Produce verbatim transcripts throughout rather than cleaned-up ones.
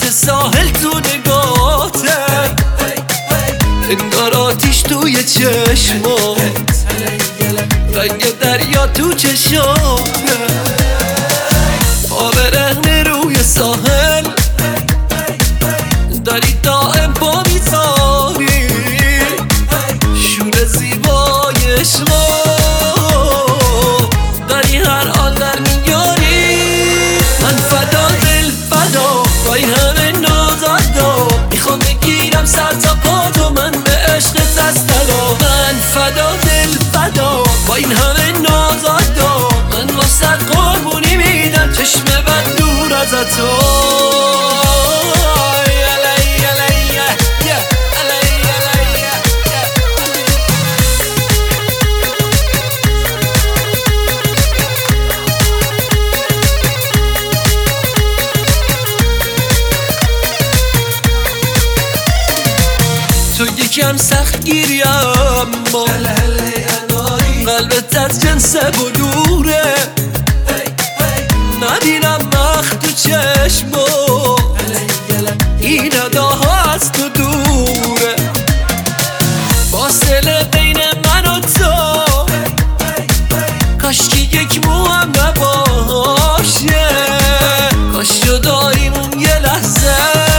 رنگ ساحل تو نگاته، انگار آتیش توی چشمات، رنگ دریا تو چشاته، پا برهنه روی ساحل داری دائم پا میذاری، شور زیبای عشقا داری هر آن در میاری. من فدا دل فدا با این همه نازادا، میخوام بگیرم سر تا پا تو، من به عشقت از طلا. من فدا دل فدا با این همه نازادا، من واسه قربونی میدم چشم بد دور از تو. تو یکم سخت گیری اما قلبت از جنس بلوره، نبینم مخ تو چشمو این اداها از تو دوره، فاصله بین من و تو کاشکی یک مو هم نباشه، کاش جداییمون یه لحظه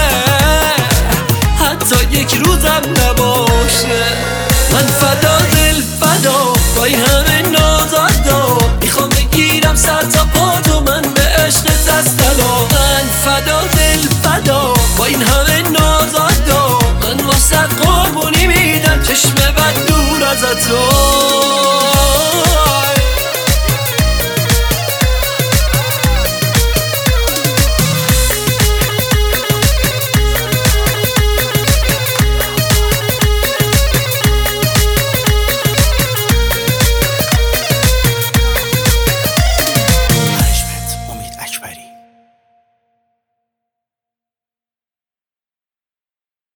حتی یک روزم نباشه. من فدا دل فدا با این همه نازادا، میخوام بگیرم سر تا پا تو، من به عشقت از طلا. من فدا دل فدا با این همه نازادا، من واسه قربونی میدم چشم بد دور از تو.